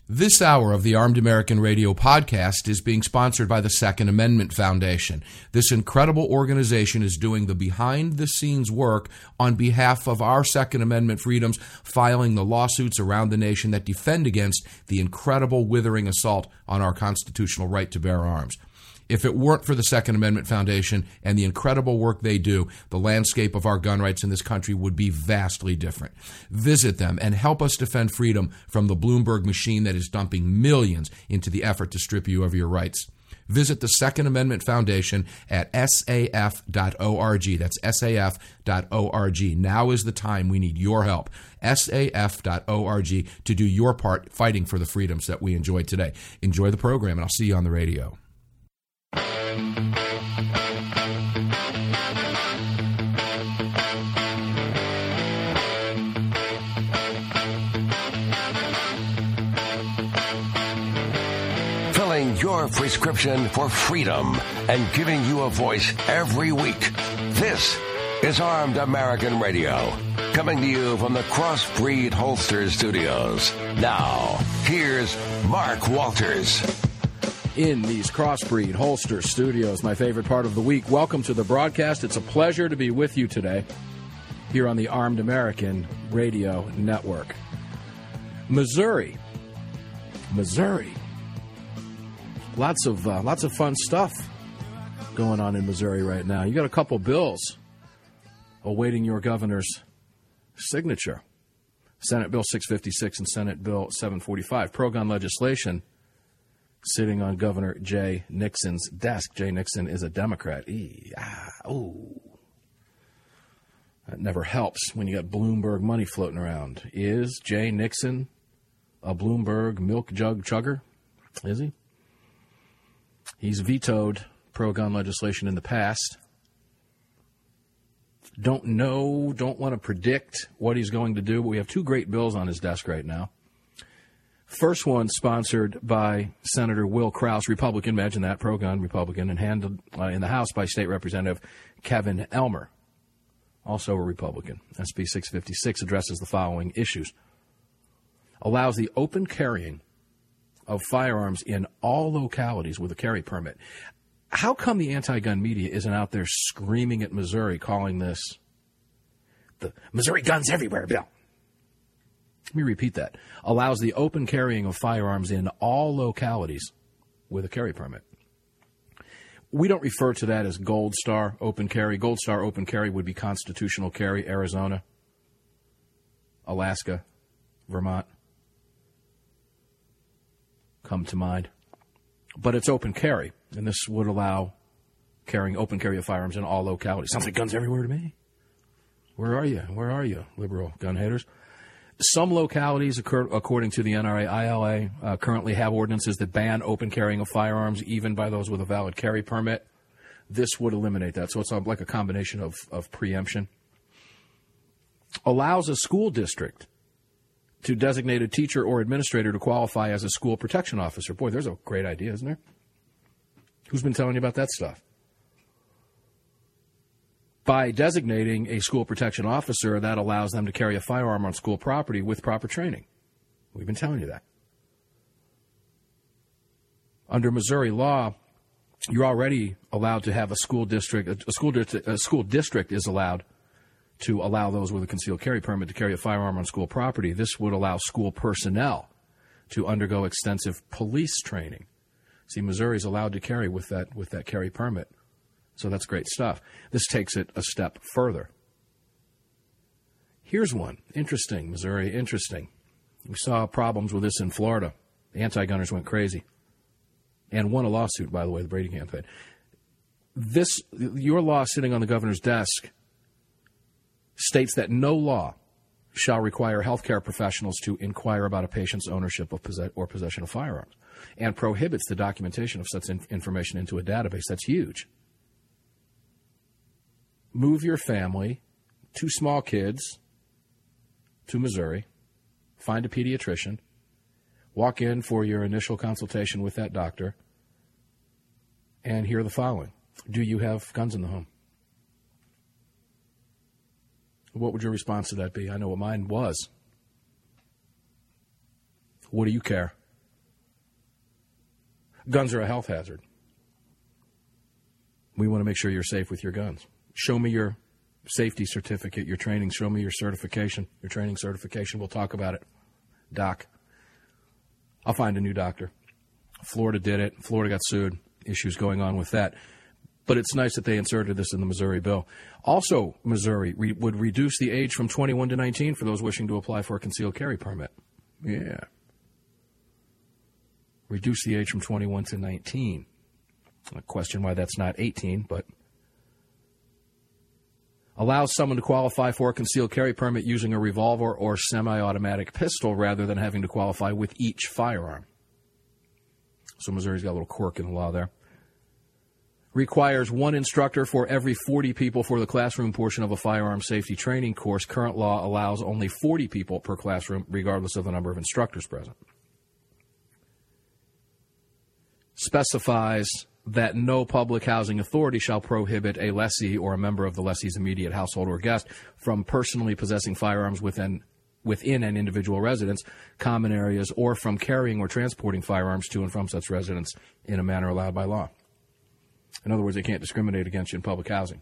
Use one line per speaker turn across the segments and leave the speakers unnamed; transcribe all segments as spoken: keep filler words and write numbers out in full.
This hour of the Armed American Radio podcast is being sponsored by the Second Amendment Foundation. This incredible organization is doing the behind-the-scenes work on behalf of our Second Amendment freedoms, filing the lawsuits around the nation that defend against the incredible withering assault on our constitutional right to bear arms. If it weren't for the Second Amendment Foundation and the incredible work they do, the landscape of our gun rights in this country would be vastly different. Visit them and help us defend freedom from the Bloomberg machine that is dumping millions into the effort to strip you of your rights. Visit the Second Amendment Foundation at S A F dot org. That's S A F dot org. Now is the time. We need your help. S A F dot org to do your part fighting for the freedoms that we enjoy today. Enjoy the program, and I'll see you on the radio.
Filling your prescription for freedom and giving you a voice every week. This is Armed American Radio, coming to you from the Crossbreed Holster Studios. Now, here's Mark Walters.
In these Crossbreed Holster Studios, my favorite part of the week. Welcome to the broadcast. It's a pleasure to be with you today here on the Armed American Radio Network. Missouri. Missouri. Lots of uh, lots of fun stuff going on in Missouri right now. You got a couple bills awaiting your governor's signature. Senate Bill six fifty-six and Senate Bill seven forty-five. Pro-gun legislation sitting on Governor Jay Nixon's desk. Jay Nixon is a Democrat. Eee, ah, ooh. That never helps when you got Bloomberg money floating around. Is Jay Nixon a Bloomberg milk jug chugger? Is he? He's vetoed pro-gun legislation in the past. Don't know, don't want to predict what he's going to do, but we have two great bills on his desk right now. First one sponsored by Senator Will Krause, Republican, imagine that, pro-gun Republican, and handled uh, in the House by State Representative Kevin Elmer, also a Republican. S B six fifty-six addresses the following issues. Allows the open carrying of firearms in all localities with a carry permit. How come the anti-gun media isn't out there screaming at Missouri, calling this the Missouri Guns Everywhere bill? Let me repeat that. Allows the open carrying of firearms in all localities with a carry permit. We don't refer to that as Gold Star open carry. Gold Star open carry would be constitutional carry, Arizona, Alaska, Vermont. Come to mind. But it's open carry, and this would allow carrying open carry of firearms in all localities. Sounds like guns everywhere to me. Where are you? Where are you, liberal gun haters? Some localities, according to the N R A I L A, uh, currently have ordinances that ban open carrying of firearms, even by those with a valid carry permit. This would eliminate that. So it's like a combination of, of preemption. Allows a school district to designate a teacher or administrator to qualify as a school protection officer. Boy, there's a great idea, isn't there? Who's been telling you about that stuff? By designating a school protection officer, that allows them to carry a firearm on school property with proper training. We've been telling you that. Under Missouri law, you're already allowed to have a school district. A school district, a school district is allowed to allow those with a concealed carry permit to carry a firearm on school property. This would allow school personnel to undergo extensive police training. See, Missouri is allowed to carry with that with that carry permit. So that's great stuff. This takes it a step further. Here's one. Interesting, Missouri, interesting. We saw problems with this in Florida. The anti-gunners went crazy and won a lawsuit, by the way, the Brady campaign. This, your law sitting on the governor's desk states that no law shall require healthcare professionals to inquire about a patient's ownership of possess- or possession of firearms, and prohibits the documentation of such in- information into a database. That's huge. Move your family, two small kids, to Missouri, find a pediatrician, walk in for your initial consultation with that doctor, and hear the following. Do you have guns in the home? What would your response to that be? I know what mine was. What do you care? Guns are a health hazard. We want to make sure you're safe with your guns. Show me your safety certificate, your training. Show me your certification, your training certification. We'll talk about it. Doc. I'll find a new doctor. Florida did it. Florida got sued. Issues going on with that. But it's nice that they inserted this in the Missouri bill. Also, Missouri re- would reduce the age from twenty-one to nineteen for those wishing to apply for a concealed carry permit. Yeah. Reduce the age from twenty-one to nineteen. I question why that's not eighteen, but allows someone to qualify for a concealed carry permit using a revolver or semi-automatic pistol rather than having to qualify with each firearm. So Missouri's got a little quirk in the law there. Requires one instructor for every forty people for the classroom portion of a firearm safety training course. Current law allows only forty people per classroom, regardless of the number of instructors present. Specifies that no public housing authority shall prohibit a lessee or a member of the lessee's immediate household or guest from personally possessing firearms within within an individual residence, common areas, or from carrying or transporting firearms to and from such residence in a manner allowed by law. In other words, they can't discriminate against you in public housing.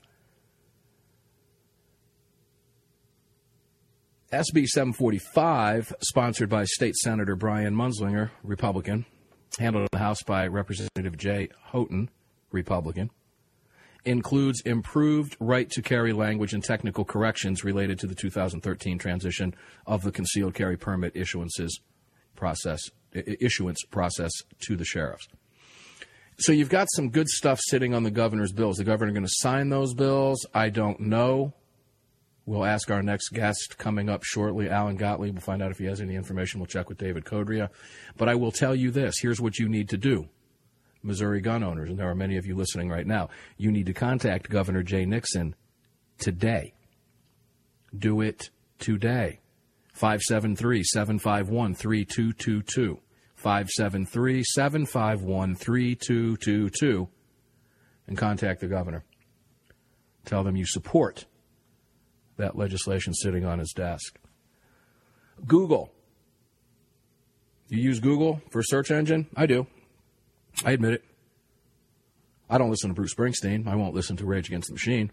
S B seven forty-five, sponsored by State Senator Brian Munzlinger, Republican, handled in the House by Representative Jay Houghton, Republican, includes improved right-to-carry language and technical corrections related to the two thousand thirteen transition of the concealed carry permit issuances process, issuance process to the sheriffs. So you've got some good stuff sitting on the governor's bills. The governor going to sign those bills? I don't know. We'll ask our next guest coming up shortly, Alan Gottlieb. We'll find out if he has any information. We'll check with David Codria. But I will tell you this. Here's what you need to do, Missouri gun owners, and there are many of you listening right now. You need to contact Governor Jay Nixon today. Do it today. five seven three, seven five one, three two two two. five seven three, seven five one, three two two two. And contact the governor. Tell them you support that legislation sitting on his desk. Google. You use Google for a search engine? I do. I admit it. I don't listen to Bruce Springsteen. I won't listen to Rage Against the Machine.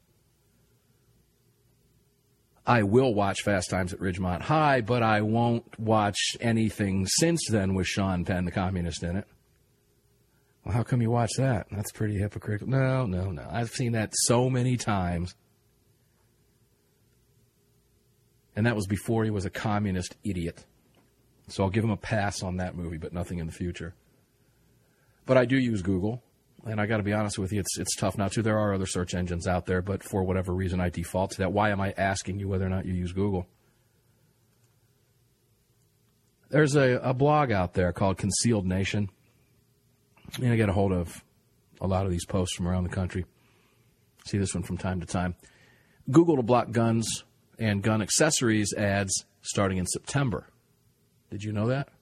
I will watch Fast Times at Ridgemont High, but I won't watch anything since then with Sean Penn, the communist, in it. Well, how come you watch that? That's pretty hypocritical. No, no, no. I've seen that so many times. And that was before he was a communist idiot. So I'll give him a pass on that movie, but nothing in the future. But I do use Google, and I got to be honest with you, it's it's tough not to. There are other search engines out there, but for whatever reason I default to that. Why am I asking you whether or not you use Google? There's a, a blog out there called Concealed Nation. And I get a hold of a lot of these posts from around the country. See this one from time to time. Google to block guns and gun accessories ads starting in September. Did you know that?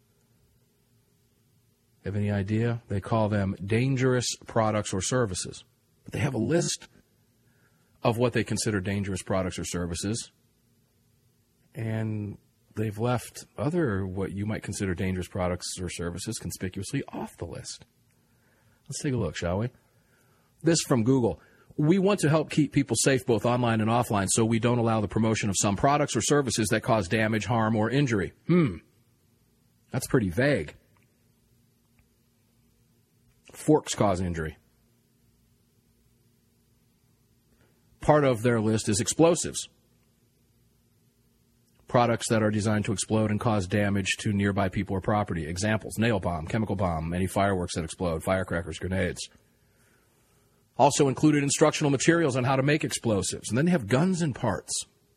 Have any idea? They call them dangerous products or services. But they have a list of what they consider dangerous products or services. And they've left other what you might consider dangerous products or services conspicuously off the list. Let's take a look, shall we? This from Google. We want to help keep people safe both online and offline, so we don't allow the promotion of some products or services that cause damage, harm, or injury. Hmm. That's pretty vague. Forks cause injury. Part of their list is explosives. Products that are designed to explode and cause damage to nearby people or property. Examples: nail bomb, chemical bomb, any fireworks that explode, firecrackers, grenades. Also included instructional materials on how to make explosives. And then they have guns and parts.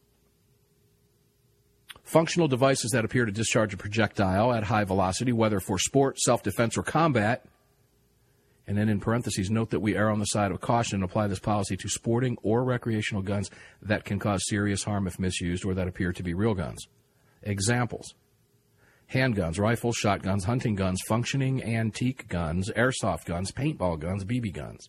Functional devices that appear to discharge a projectile at high velocity, whether for sport, self-defense, or combat. And then in parentheses, note that we err on the side of caution and apply this policy to sporting or recreational guns that can cause serious harm if misused or that appear to be real guns. Examples: handguns, rifles, shotguns, hunting guns, functioning antique guns, airsoft guns, paintball guns, B B guns.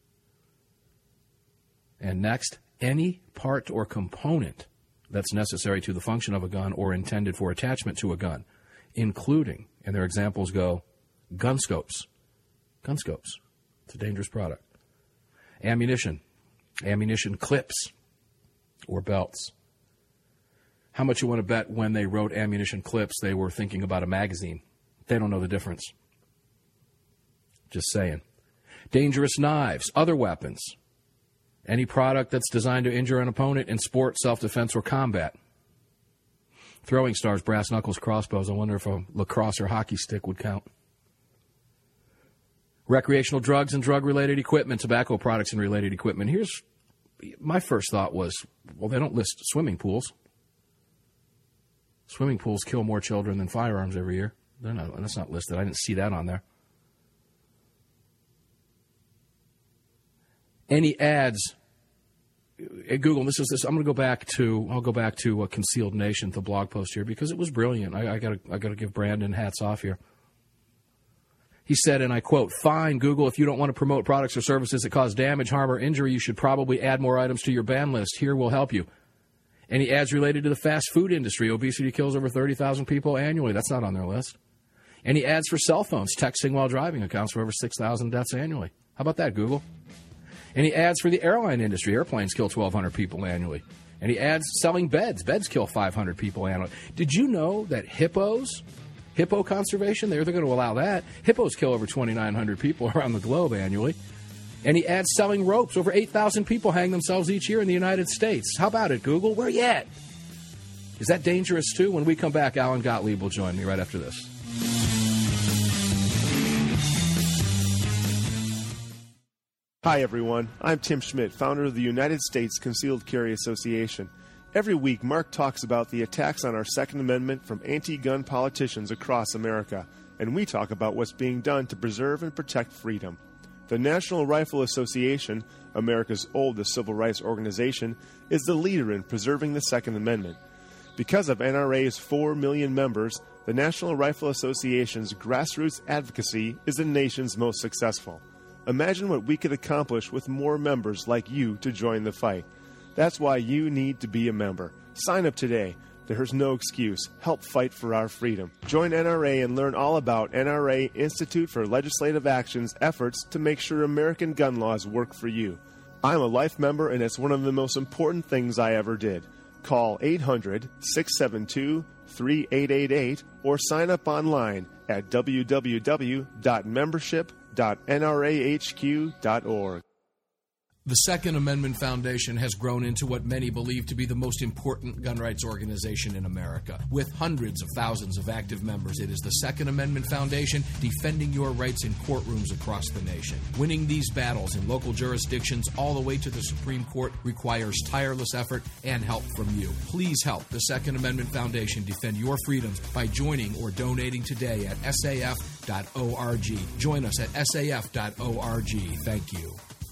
And next, any part or component that's necessary to the function of a gun or intended for attachment to a gun, including, and their examples go, gun scopes, gun scopes. It's a dangerous product. Ammunition. Ammunition clips or belts. How much you want to bet when they wrote ammunition clips, they were thinking about a magazine? They don't know the difference. Just saying. Dangerous knives, other weapons. Any product that's designed to injure an opponent in sport, self-defense, or combat. Throwing stars, brass knuckles, crossbows. I wonder if a lacrosse or hockey stick would count. Recreational drugs and drug-related equipment, tobacco products and related equipment. Here's my first thought was, well, they don't list swimming pools. Swimming pools kill more children than firearms every year. They're not, that's not listed. I didn't see that on there. Any ads at Google, this is this. I'm going to go back to. I'll go back to uh, Concealed Nation, the blog post here, because it was brilliant. I got to. I got to give Brandon hats off here. He said, and I quote, "Fine, Google, if you don't want to promote products or services that cause damage, harm, or injury, you should probably add more items to your ban list. Here will help you. Any ads related to the fast food industry? Obesity kills over thirty thousand people annually. That's not on their list. Any ads for cell phones? Texting while driving accounts for over six thousand deaths annually. How about that, Google? Any ads for the airline industry? Airplanes kill twelve hundred people annually. Any ads selling beds? Beds kill five hundred people annually. Did you know that hippos, hippo conservation, they're, they're going to allow that. Hippos kill over twenty-nine hundred people around the globe annually. Any ads selling ropes? Over eight thousand people hang themselves each year in the United States. How about it, Google? Where you at? Is that dangerous, too? When we come back, Alan Gottlieb will join me right after this.
Hi, everyone. I'm Tim Schmidt, founder of the United States Concealed Carry Association. Every week, Mark talks about the attacks on our Second Amendment from anti-gun politicians across America, and we talk about what's being done to preserve and protect freedom. The National Rifle Association, America's oldest civil rights organization, is the leader in preserving the Second Amendment. Because of N R A's four million members, the National Rifle Association's grassroots advocacy is the nation's most successful. Imagine what we could accomplish with more members like you to join the fight. That's why you need to be a member. Sign up today. There's no excuse. Help fight for our freedom. Join N R A and learn all about N R A Institute for Legislative Action's efforts to make sure American gun laws work for you. I'm a life member, and it's one of the most important things I ever did. Call eight hundred, six seven two, three eight eight eight or sign up online at w w w dot membership dot n r a h q dot org.
The Second Amendment Foundation has grown into what many believe to be the most important gun rights organization in America. With hundreds of thousands of active members, it is the Second Amendment Foundation defending your rights in courtrooms across the nation. Winning these battles in local jurisdictions all the way to the Supreme Court requires tireless effort and help from you. Please help the Second Amendment Foundation defend your freedoms by joining or donating today at S A F dot org. Join us at S A F dot org. Thank you.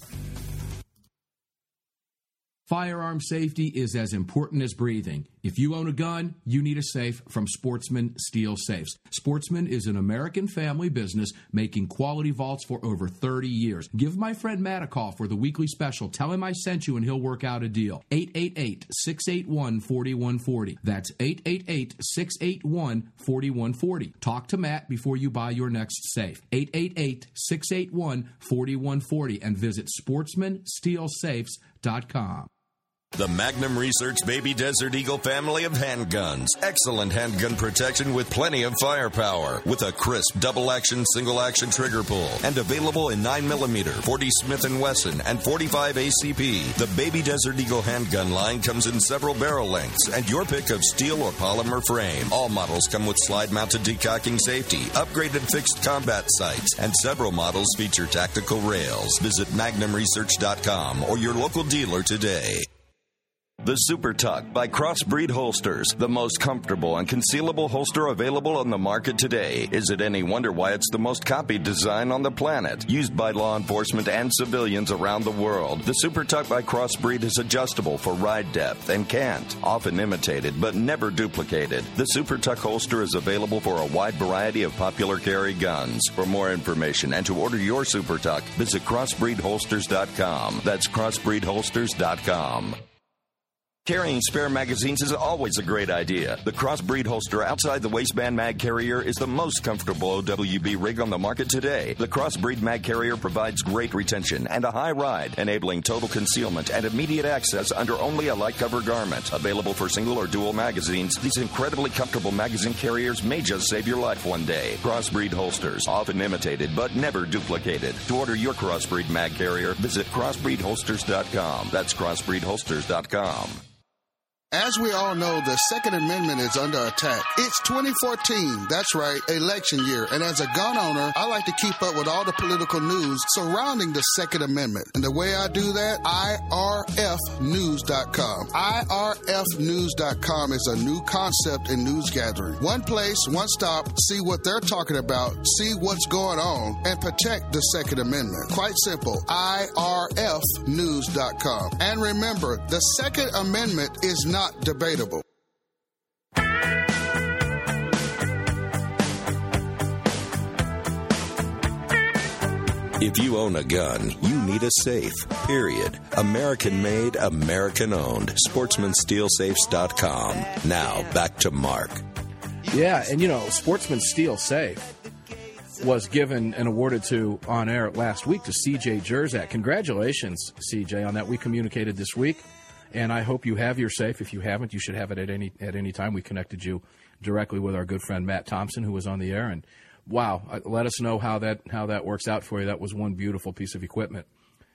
Firearm safety is as important as breathing. If you own a gun, you need a safe from Sportsman Steel Safes. Sportsman is an American family business making quality vaults for over thirty years. Give my friend Matt a call for the weekly special. Tell him I sent you and he'll work out a deal. eight eight eight, six eight one, four one four zero. That's eight eight eight, six eight one, four one four zero. Talk to Matt before you buy your next safe. eight eight eight, six eight one, four one four zero and visit sportsman steel safes dot com.
The Magnum Research Baby Desert Eagle family of handguns. Excellent handgun protection with plenty of firepower. With a crisp double-action, single-action trigger pull. And available in nine millimeter, forty Smith and Wesson, and forty-five A C P. The Baby Desert Eagle handgun line comes in several barrel lengths and your pick of steel or polymer frame. All models come with slide-mounted decocking safety, upgraded fixed combat sights, and several models feature tactical rails. Visit magnum research dot com or your local dealer today. The Super Tuck by Crossbreed Holsters, the most comfortable and concealable holster available on the market today. Is it any wonder why it's the most copied design on the planet? Used by law enforcement and civilians around the world, the Super Tuck by Crossbreed is adjustable for ride depth and cant, often imitated but never duplicated. The Super Tuck holster is available for a wide variety of popular carry guns. For more information and to order your Super Tuck, visit crossbreed holsters dot com. That's crossbreed holsters dot com. Carrying spare magazines is always a great idea. The Crossbreed holster outside the waistband mag carrier is the most comfortable O W B rig on the market today. The Crossbreed mag carrier provides great retention and a high ride, enabling total concealment and immediate access under only a light cover garment. Available for single or dual magazines, these incredibly comfortable magazine carriers may just save your life one day. Crossbreed holsters, often imitated but never duplicated. To order your Crossbreed mag carrier, visit crossbreed holsters dot com. That's crossbreed holsters dot com.
As we all know, the Second Amendment is under attack. It's twenty fourteen. That's right, election year. And as a gun owner, I like to keep up with all the political news surrounding the Second Amendment. And the way I do that, I R F news dot com. I R F news dot com is a new concept in news gathering. One place, one stop, see what they're talking about, see what's going on, and protect the Second Amendment. Quite simple. I R F news dot com. And remember, the Second Amendment is not debatable.
If you own a gun, you need a safe, period. American-made, American-owned. sportsman steel safes dot com. Now, back to Mark.
Yeah, and you know, Sportsman Steel Safe was given and awarded to on air last week to C J Jerzak. Congratulations, C J, on that. We communicated this week. And I hope you have your safe. If you haven't, you should have it at any at any time. We connected you directly with our good friend Matt Thompson, who was on the air. And wow, let us know how that how that works out for you. That was one beautiful piece of equipment.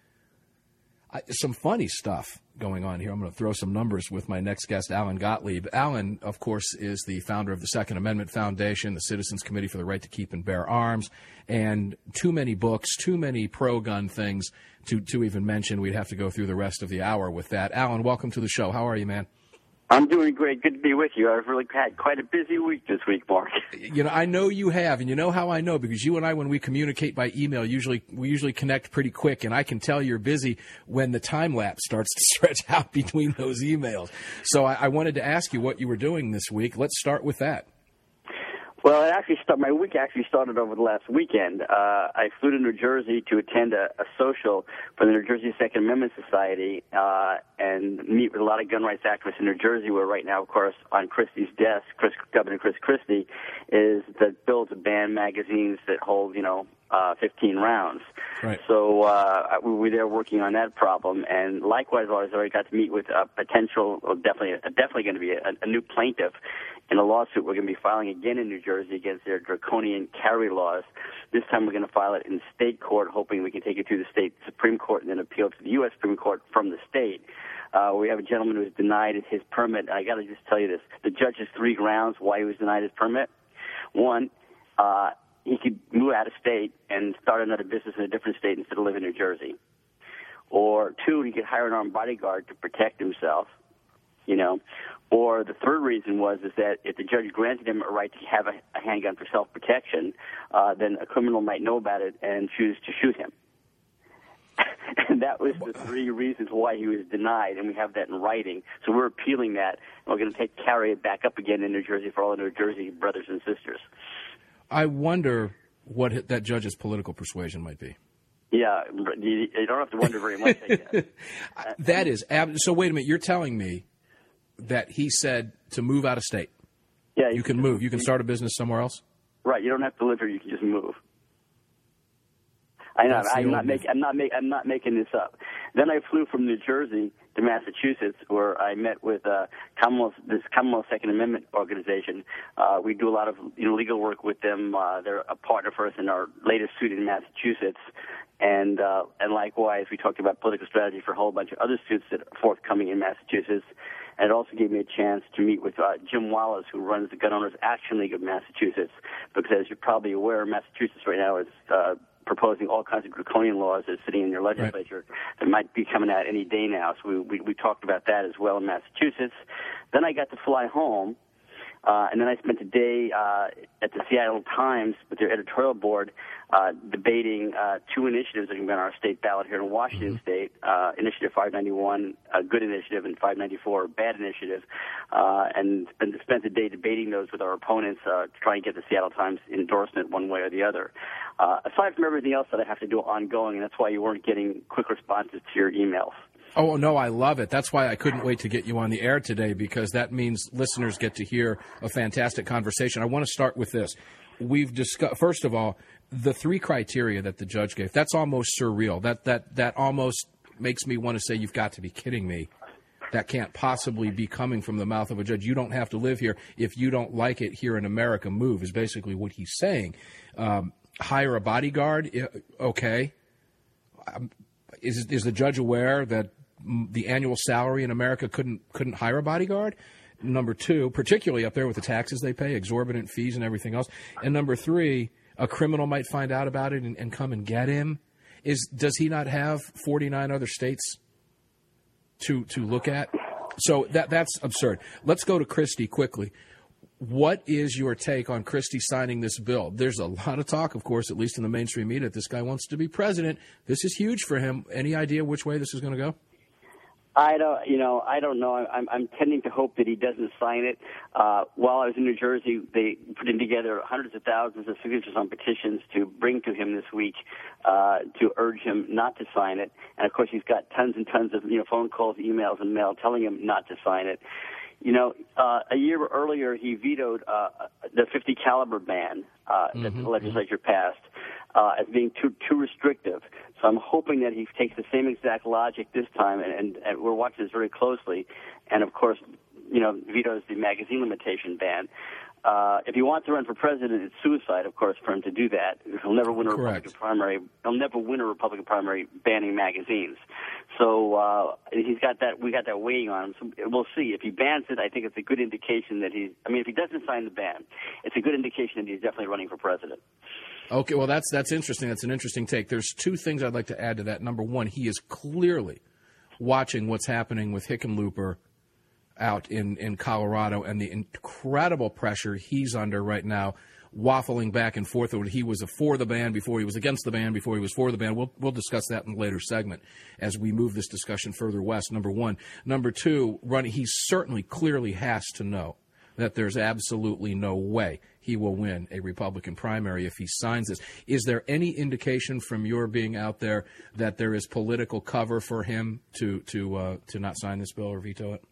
I, some funny stuff going on here. I'm going to throw some numbers with my next guest, Alan Gottlieb. Alan, of course, is the founder of the Second Amendment Foundation, the Citizens Committee for the Right to Keep and Bear Arms, and too many books, too many pro-gun things to, to even mention. We'd have to go through the rest of the hour with that. Alan, welcome to the show. How are you, man?
I'm doing great. Good to be with you. I've really had quite a busy week this week, Mark.
You know, I know you have, and you know how I know, because you and I, when we communicate by email, usually we usually connect pretty quick, and I can tell you're busy when the time lapse starts to stretch out between those emails. So I, I wanted to ask you what you were doing this week. Let's start with that.
Well, it actually start, my week actually started over the last weekend. Uh, I flew to New Jersey to attend a, a social for the New Jersey Second Amendment Society uh, and meet with a lot of gun rights activists in New Jersey, where right now, of course, on Christie's desk, Chris, Governor Chris Christie, is the bill to ban magazines that hold, you know, uh, fifteen rounds.
Right.
So uh, we were there working on that problem. And likewise, I already got to meet with a potential, well, definitely, definitely going to be a, a new plaintiff in a lawsuit we're going to be filing again in New Jersey against their draconian carry laws. This time we're going to file it in state court, hoping we can take it to the state Supreme Court and then appeal to the U S Supreme Court from the state. Uh, we have a gentleman who was denied his permit. I got to just tell you this. The judge has three grounds why he was denied his permit. One, uh, he could move out of state and start another business in a different state instead of living in New Jersey. Or two, he could hire an armed bodyguard to protect himself, you know. Or the third reason was is that if the judge granted him a right to have a, a handgun for self-protection, uh, then a criminal might know about it and choose to shoot him. And that was the three reasons why he was denied, and we have that in writing. So we're appealing that, and we're going to take carry it back up again in New Jersey for all the New Jersey brothers and sisters.
I wonder what that judge's political persuasion might be.
Yeah, you, you don't have to wonder very much, I guess.
That is ab- so. Wait a minute, you're telling me that he said to move out of state?
Yeah,
you, you can, can move. You can start a business somewhere else.
Right. You don't have to live here. You can just move. I know. I'm not making. I'm not make, I'm not making this up. Then I flew from New Jersey to Massachusetts, where I met with uh, Commonwealth, this Commonwealth Second Amendment organization. Uh, we do a lot of you know, legal work with them. Uh, they're a partner for us in our latest suit in Massachusetts. And uh, and likewise, we talked about political strategy for a whole bunch of other suits that are forthcoming in Massachusetts. And it also gave me a chance to meet with uh, Jim Wallace, who runs the Gun Owners Action League of Massachusetts, because as you're probably aware, Massachusetts right now is uh, proposing all kinds of draconian laws that are sitting in your legislature right. that might be coming out any day now. So we, we, we talked about that as well in Massachusetts. Then I got to fly home. Uh, and then I spent a day uh, at the Seattle Times with their editorial board uh, debating uh, two initiatives that are going to be on our state ballot here in Washington mm-hmm. State, uh, Initiative five ninety-one, a good initiative, and five ninety-four, a bad initiative, uh, and, and spent the day debating those with our opponents uh, to try and get the Seattle Times endorsement one way or the other. Uh, aside from everything else that I have to do ongoing, and that's why you weren't getting quick responses to your emails.
Oh, no, I love it. That's why I couldn't wait to get you on the air today, because that means listeners get to hear a fantastic conversation. I want to start with this. We've discussed, first of all, the three criteria that the judge gave. That's almost surreal. That that that almost makes me want to say, you've got to be kidding me. That can't possibly be coming from the mouth of a judge. You don't have to live here. If you don't like it here in America, move, is basically what he's saying. Um, hire a bodyguard? Okay. Um, is is the judge aware that the annual salary in America couldn't couldn't hire a bodyguard? Number two, particularly up there with the taxes they pay, exorbitant fees and everything else. And number three, a criminal might find out about it and, and come and get him. Is does he not have forty-nine other states to to look at? So that that's absurd. Let's go to Christie quickly. What is your take on Christie signing this bill? There's a lot of talk, of course, at least in the mainstream media, that this guy wants to be president. This is huge for him. Any idea which way this is going to go?
I don't, you know, I don't know. I'm, I'm tending to hope that he doesn't sign it. Uh, while I was in New Jersey, they put in together hundreds of thousands of signatures on petitions to bring to him this week uh, to urge him not to sign it. And of course, he's got tons and tons of you know phone calls, emails, and mail telling him not to sign it. You know, uh, a year earlier, he vetoed uh, the fifty caliber ban uh, mm-hmm. that the legislature passed uh, as being too too restrictive. So I'm hoping that he takes the same exact logic this time, and, and, and we're watching this very closely. And of course, you know, vetoes the magazine limitation ban. Uh, if he wants to run for president, it's suicide, of course, for him to do that. He'll never win a
Correct.
Republican primary. He'll never win a Republican primary banning magazines. So uh, he's got that. We got that weighing on him. So we'll see. If he bans it, I think it's a good indication that he's. I mean, if he doesn't sign the ban, it's a good indication that he's definitely running for president.
Okay, well, that's that's interesting. That's an interesting take. There's two things I'd like to add to that. Number one, he is clearly watching what's happening with Hickenlooper out in, in Colorado and the incredible pressure he's under right now, waffling back and forth. He was for the ban before he was against the ban, before he was for the ban. We'll, we'll discuss that in a later segment as we move this discussion further west, number one. Number two, running, he certainly clearly has to know that there's absolutely no way he will win a Republican primary if he signs this. Is there any indication from your being out there that there is political cover for him to to uh, to not sign this bill or veto it?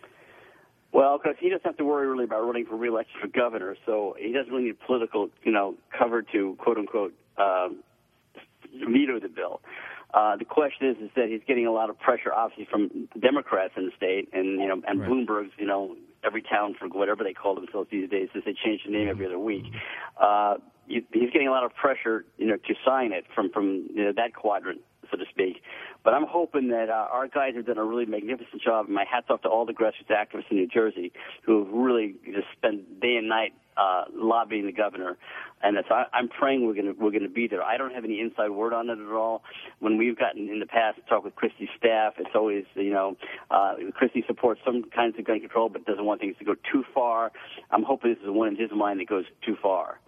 Well, because he doesn't have to worry really about running for re-election for governor, so he doesn't really need political, you know, cover to quote unquote um, veto the bill. Uh, the question is, is that he's getting a lot of pressure, obviously, from Democrats in the state, and you know, and right. Bloomberg's, you know, every town for whatever they call themselves these days, since they change the name every other week. Uh, he's getting a lot of pressure, you know, to sign it from from you know, that quadrant, so to speak. But I'm hoping that uh, our guys have done a really magnificent job. And my hat's off to all the grassroots activists in New Jersey who have really just spent day and night uh, lobbying the governor. And so I, I'm praying we're going to we're going to be there. I don't have any inside word on it at all. When we've gotten in the past to talk with Christie's staff, it's always you know uh, Christie supports some kinds of gun control, but doesn't want things to go too far. I'm hoping this is one in his mind that goes too far.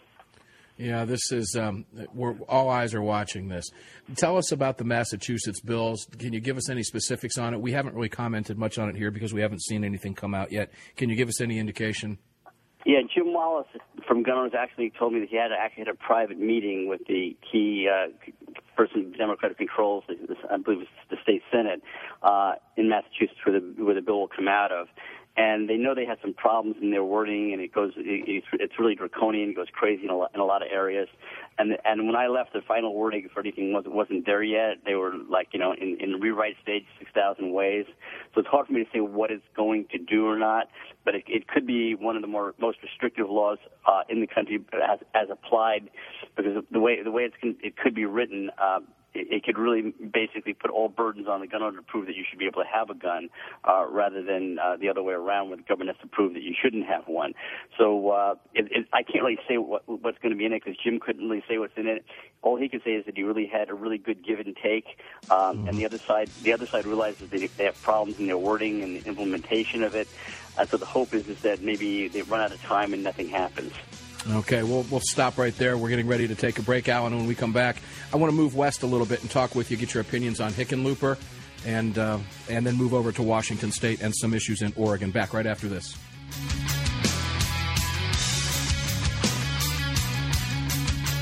Yeah, this is, um, we're, all eyes are watching this. Tell us about the Massachusetts bills. Can you give us any specifics on it? We haven't really commented much on it here because we haven't seen anything come out yet. Can you give us any indication?
Yeah, Jim Wallace from Gun Owners actually told me that he had actually had a private meeting with the key uh, person, Democratic controls, I believe it's the state Senate, uh, in Massachusetts where the, where the bill will come out of. And they know they had some problems in their wording, and it goes, it, it's really draconian. It goes crazy in a lot, in a lot of areas. And and when I left, the final wording for anything wasn't wasn't there yet. They were like, you know, in, in rewrite stage, six thousand ways. So it's hard for me to say what it's going to do or not. But it, it could be one of the more most restrictive laws uh, in the country as as applied, because the way the way it's it could be written. Uh, It, it could really basically put all burdens on the gun owner to prove that you should be able to have a gun, uh, rather than uh, the other way around, where the government has to prove that you shouldn't have one. So uh, it, it, I can't really say what, what's going to be in it because Jim couldn't really say what's in it. All he could say is that he really had a really good give and take, um, and the other side, the other side realizes that they, they have problems in their wording and the implementation of it. Uh, so the hope is is that maybe they run out of time and nothing happens.
Okay, we'll, we'll stop right there. We're getting ready to take a break, Alan. When we come back, I want to move west a little bit and talk with you, get your opinions on Hickenlooper, and, uh, and then move over to Washington State and some issues in Oregon. Back right after this.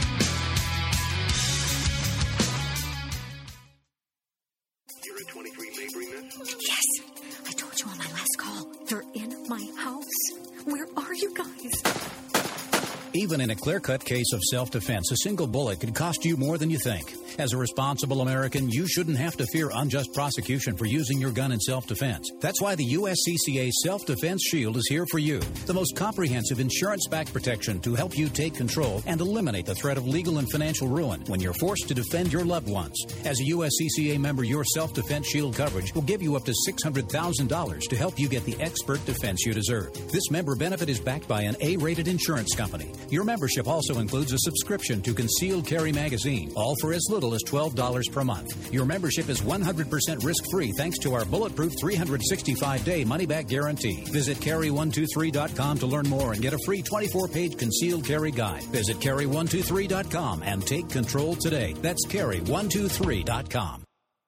Here at twenty-three Even in a clear-cut case of self-defense, a single bullet could cost you more than you think. As a responsible American, you shouldn't have to fear unjust prosecution for using your gun in self-defense. That's why the U S C C A Self-Defense Shield is here for you. The most comprehensive insurance-backed protection to help you take control and eliminate the threat of legal and financial ruin when you're forced to defend your loved ones. As a U S C C A member, your Self-Defense Shield coverage will give you up to six hundred thousand dollars to help you get the expert defense you deserve. This member benefit is backed by an A-rated insurance company. Your membership also includes a subscription to Concealed Carry Magazine, all for as little as twelve dollars per month. Your membership is one hundred percent risk-free thanks to our bulletproof three hundred sixty-five day money-back guarantee. Visit carry one two three dot com to learn more and get a free twenty-four page concealed carry guide. Visit carry one two three dot com and take control today. That's carry one two three dot com.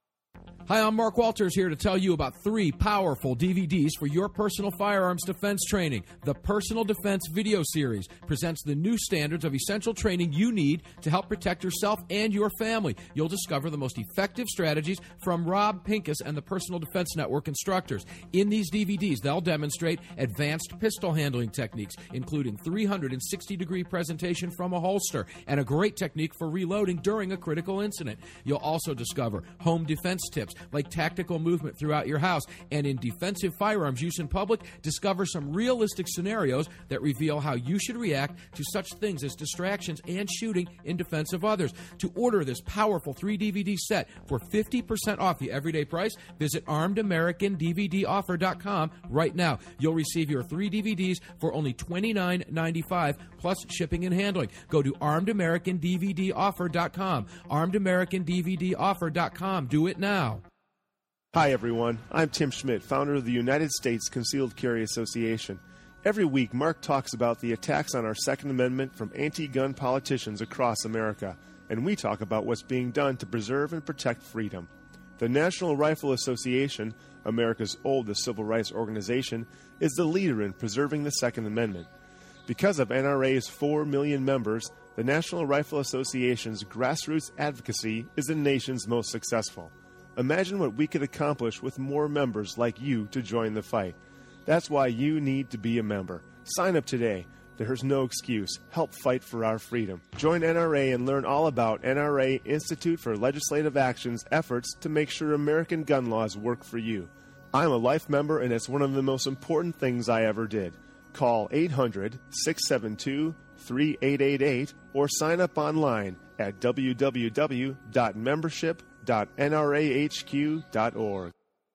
Hi, I'm Mark Walters here to tell you about three powerful D V Ds for your personal firearms defense training. The Personal Defense Video Series presents the new standards of essential training you need to help protect yourself and your family. You'll discover the most effective strategies from Rob Pincus and the Personal Defense Network instructors. In these D V Ds, they'll demonstrate advanced pistol handling techniques, including three hundred sixty degree presentation from a holster and a great technique for reloading during a critical incident. You'll also discover home defense tips like tactical movement throughout your house, and in defensive firearms use in public, discover some realistic scenarios that reveal how you should react to such things as distractions and shooting in defense of others. To order this powerful three D V D set for fifty percent off the everyday price, visit armed american d v d offer dot com right now. You'll receive your three D V Ds for only twenty-nine ninety-five plus shipping and handling. Go to armed american d v d offer dot com. armed american d v d offer dot com. Do it now.
Hi, everyone. I'm Tim Schmidt, founder of the United States Concealed Carry Association. Every week, Mark talks about the attacks on our Second Amendment from anti-gun politicians across America, and we talk about what's being done to preserve and protect freedom. The National Rifle Association, America's oldest civil rights organization, is the leader in preserving the Second Amendment. Because of N R A's four million members, the National Rifle Association's grassroots advocacy is the nation's most successful. Imagine what we could accomplish with more members like you to join the fight. That's why you need to be a member. Sign up today. There's no excuse. Help fight for our freedom. Join N R A and learn all about N R A Institute for Legislative Action's efforts to make sure American gun laws work for you. I'm a life member, and it's one of the most important things I ever did. Call eight hundred, six seven two, three eight eight eight or sign up online at w w w dot membership dot n r a h q dot org.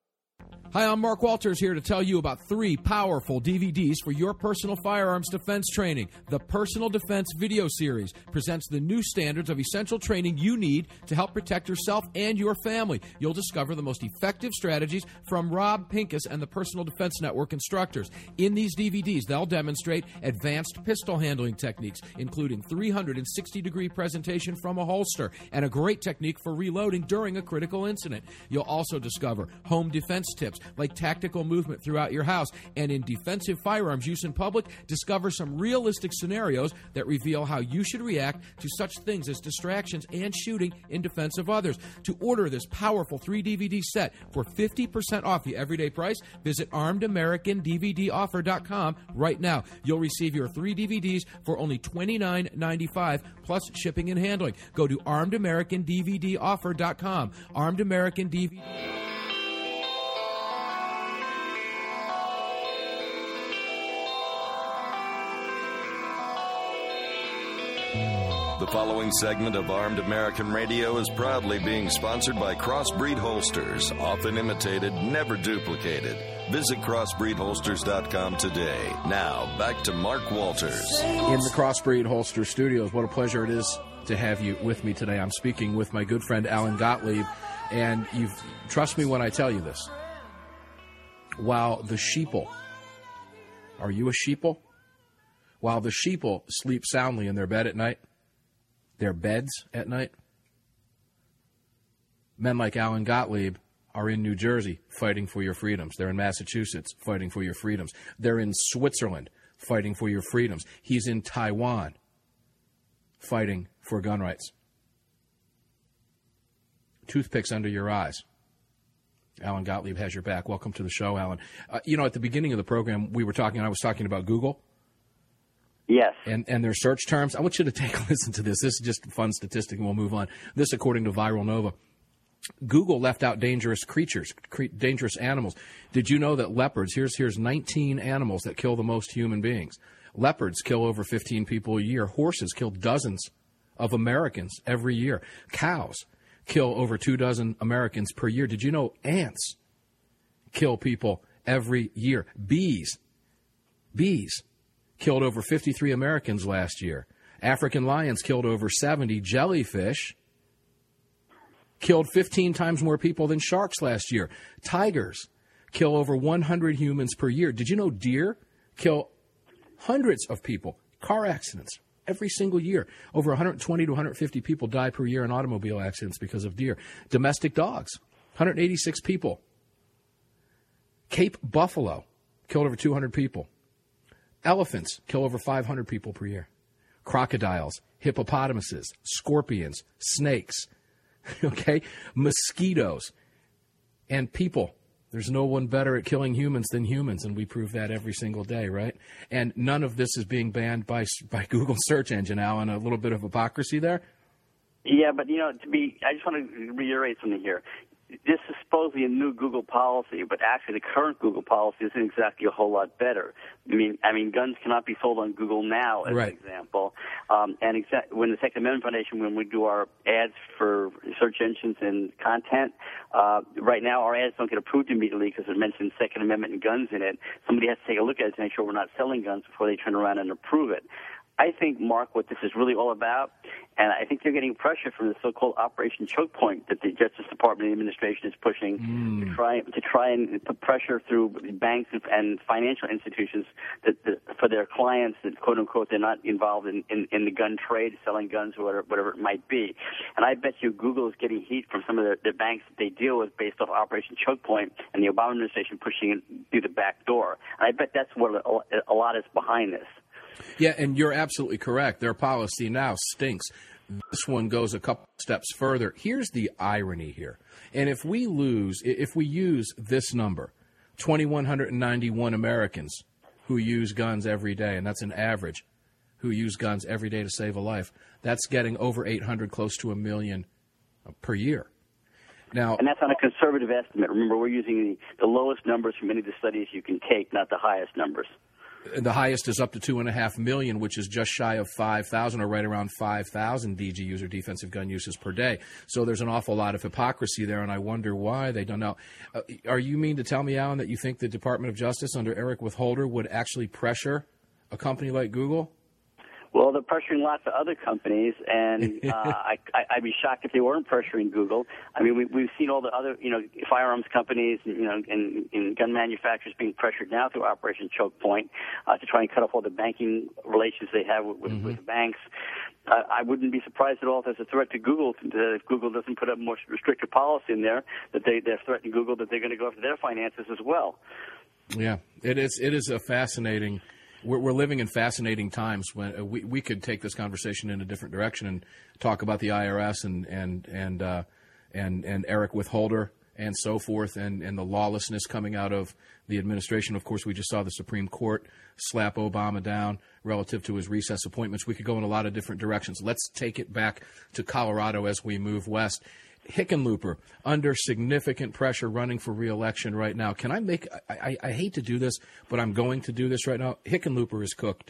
Hi, I'm Mark Walters here to tell you about three powerful D V Ds for your personal firearms defense training. The Personal Defense Video Series presents the new standards of essential training you need to help protect yourself and your family. You'll discover the most effective strategies from Rob Pincus and the Personal Defense Network instructors. In these D V Ds, they'll demonstrate advanced pistol handling techniques, including three hundred sixty degree presentation from a holster and a great technique for reloading during a critical incident. You'll also discover home defense tips like tactical movement throughout your house, and in defensive firearms use in public, discover some realistic scenarios that reveal how you should react to such things as distractions and shooting in defense of others. To order this powerful three D V D set for fifty percent off the everyday price, visit armed american d v d offer dot com right now. You'll receive your three D V Ds for only twenty-nine ninety-five plus shipping and handling. Go to armed american d v d offer dot com. Armed American D V D.
The following segment of Armed American Radio is proudly being sponsored by Crossbreed Holsters, often imitated, never duplicated. Visit crossbreed holsters dot com today. Now, back to Mark Walters.
In the Crossbreed Holster Studios, what a pleasure it is to have you with me today. I'm speaking with my good friend Alan Gottlieb, and you trust me when I tell you this. While the sheeple, are you a sheeple? While the sheeple sleep soundly in their bed at night, their beds at night, men like Alan Gottlieb are in New Jersey fighting for your freedoms. They're in Massachusetts fighting for your freedoms. They're in Switzerland fighting for your freedoms. He's in Taiwan fighting for gun rights. Toothpicks under your eyes. Alan Gottlieb has your back. Welcome to the show, Alan. Uh, you know, at the beginning of the program, we were talking, I was talking about Google.
Yes.
And and their search terms. I want you to take a listen to this. This is just a fun statistic, and we'll move on. This, according to Viral Nova. Google left out dangerous creatures, cre- dangerous animals. Did you know that leopards, here's here's nineteen animals that kill the most human beings. Leopards kill over fifteen people a year. Horses kill dozens of Americans every year. Cows kill over two dozen Americans per year. Did you know ants kill people every year? Bees, bees killed over fifty-three Americans last year. African lions killed over seventy. Jellyfish killed fifteen times more people than sharks last year. Tigers kill over one hundred humans per year. Did you know deer kill hundreds of people? Car accidents every single year. Over one hundred twenty to one hundred fifty people die per year in automobile accidents because of deer. Domestic dogs, one hundred eighty-six people. Cape buffalo killed over two hundred people. Elephants kill over five hundred people per year. Crocodiles, hippopotamuses, scorpions, snakes, okay, mosquitoes, and people. There's no one better at killing humans than humans, and we prove that every single day, right? And none of this is being banned by by Google search engine, Alan. A little bit of hypocrisy there.
Yeah, but, you know, to be, I just want to reiterate something here. This is supposedly a new Google policy, but actually the current Google policy isn't exactly a whole lot better. I mean, I mean, guns cannot be sold on Google now, as
right.
an example. Um, and exa- when the Second Amendment Foundation, when we do our ads for search engines and content, uh, right now our ads don't get approved immediately because it mentions Second Amendment and guns in it. Somebody has to take a look at it to make sure we're not selling guns before they turn around and approve it. I think, Mark, what this is really all about, and I think they're getting pressure from the so-called Operation Choke Point that the Justice Department and the administration is pushing mm. to try to try and put pressure through banks and financial institutions that, that for their clients that, quote unquote, they're not involved in, in, in the gun trade, selling guns or whatever, whatever it might be. And I bet you Google is getting heat from some of the, the banks that they deal with based off Operation Choke Point and the Obama administration pushing it through the back door. And I bet that's what a, a lot is behind this.
Yeah, and you're absolutely correct. Their policy now stinks. This one goes a couple steps further. Here's the irony here. And if we lose, if we use this number, two thousand one hundred ninety-one Americans who use guns every day, and that's an average, who use guns every day to save a life, that's getting over eight hundred, close to a million per year. Now,
and that's on a conservative estimate. Remember, we're using the, the lowest numbers from any of the studies you can take, not the highest numbers.
The highest is up to two and a half million, which is just shy of five thousand, or right around five thousand D G Us or defensive gun uses per day. So there's an awful lot of hypocrisy there, and I wonder why they don't know. Uh, are you mean to tell me, Alan, that you think the Department of Justice under Eric Witholder would actually pressure a company like Google?
Well, they're pressuring lots of other companies, and uh, I, I, I'd be shocked if they weren't pressuring Google. I mean, we, we've seen all the other, you know, firearms companies, you know, and, and gun manufacturers being pressured now through Operation Choke Point uh, to try and cut off all the banking relations they have with, with, mm-hmm. with banks. Uh, I wouldn't be surprised at all if there's a threat to Google, that if Google doesn't put up more restrictive policy in there, that they, they're threatening Google that they're going to go after their finances as well.
Yeah, it is. It is a fascinating. We're, we're living in fascinating times when we we could take this conversation in a different direction and talk about the I R S and and and uh, and and Eric Witholder and so forth, and, and the lawlessness coming out of the administration. Of course, we just saw the Supreme Court slap Obama down relative to his recess appointments. We could go in a lot of different directions. Let's take it back to Colorado as we move west. Hickenlooper under significant pressure running for re-election right now. Can I make – I, I hate to do this, but I'm going to do this right now. Hickenlooper is cooked.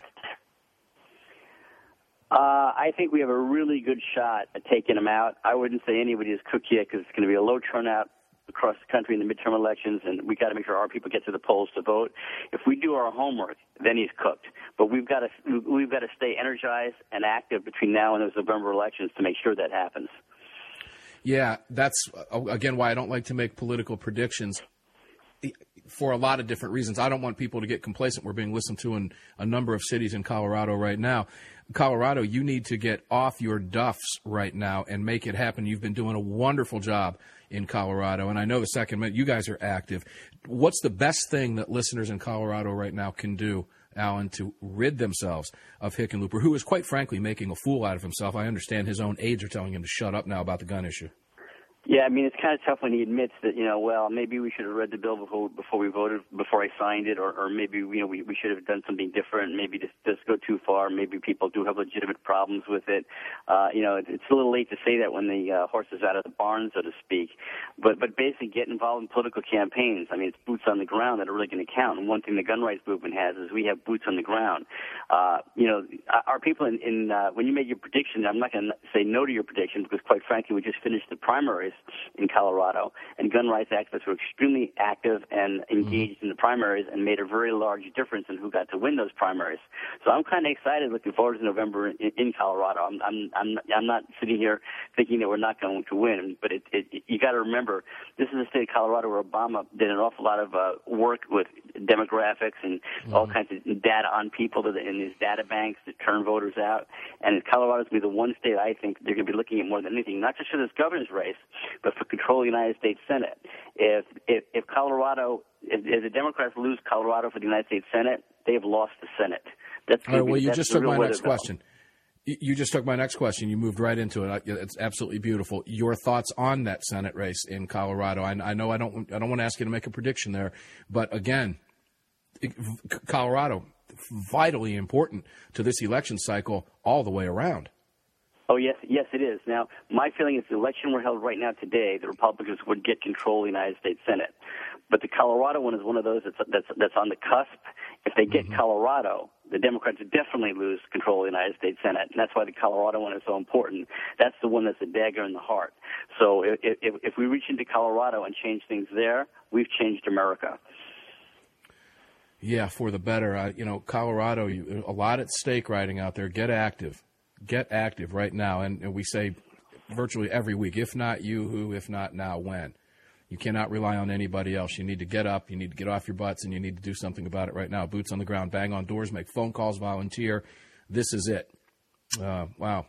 Uh, I think we have a really good shot at taking him out. I wouldn't say anybody is cooked yet because it's going to be a low turnout across the country in the midterm elections, and we got to make sure our people get to the polls to vote. If we do our homework, then he's cooked. But we've got to we've got to stay energized and active between now and those November elections to make sure that happens.
Yeah, that's, again, why I don't like to make political predictions for a lot of different reasons. I don't want people to get complacent. We're being listened to in a number of cities in Colorado right now. Colorado, you need to get off your duffs right now and make it happen. You've been doing a wonderful job in Colorado, and I know the Second Amendment, you guys are active. What's the best thing that listeners in Colorado right now can do, Alan, to rid themselves of Hickenlooper, who is quite frankly making a fool out of himself? I understand his own aides are telling him to shut up now about the gun issue.
Yeah, I mean, it's kind of tough when he admits that, you know, well, maybe we should have read the bill before before we voted, before I signed it, or, or maybe, you know, we, we should have done something different. Maybe this does go too far. Maybe people do have legitimate problems with it. Uh, you know, it, it's a little late to say that when the uh, horse is out of the barn, so to speak. But but basically get involved in political campaigns. I mean, it's boots on the ground that are really going to count. And one thing the gun rights movement has is we have boots on the ground. Uh, you know, our people in, in uh, when you make your prediction, I'm not going to say no to your prediction because, quite frankly, we just finished the primaries in Colorado, and gun rights activists were extremely active and engaged mm-hmm. in the primaries and made a very large difference in who got to win those primaries. So I'm kind of excited, looking forward to November in, in Colorado. I'm, I'm, I'm, I'm not sitting here thinking that we're not going to win, but it, it, you got to remember, this is a state of Colorado where Obama did an awful lot of uh, work with demographics and mm-hmm. all kinds of data on people that in these data banks that turn voters out. And Colorado's going to be the one state I think they're going to be looking at more than anything, not just for this governor's race, but for control of the United States Senate. If if, if Colorado, if, if the Democrats lose Colorado for the United States Senate, they have lost the Senate. That's
all right, well,
be,
you
that's
just took my next
though.
question. You just took my next question. You moved right into it. It's absolutely beautiful. Your thoughts on that Senate race in Colorado? I, I know I don't. I don't want to ask you to make a prediction there, but again, Colorado, vitally important to this election cycle all the way around.
Oh, yes, yes, it is. Now, my feeling is the election were held right now today, the Republicans would get control of the United States Senate. But the Colorado one is one of those that's that's, that's on the cusp. If they get mm-hmm. Colorado, the Democrats would definitely lose control of the United States Senate, and that's why the Colorado one is so important. That's the one that's a dagger in the heart. So if, if, if we reach into Colorado and change things there, we've changed America.
Yeah, for the better. Uh, you know, Colorado, you, a lot at stake riding out there. Get active. Get active right now. And, and we say virtually every week, if not you, who, if not now, when. You cannot rely on anybody else. You need to get up, you need to get off your butts, and you need to do something about it right now. Boots on the ground, bang on doors, make phone calls, volunteer. This is it. Uh, wow.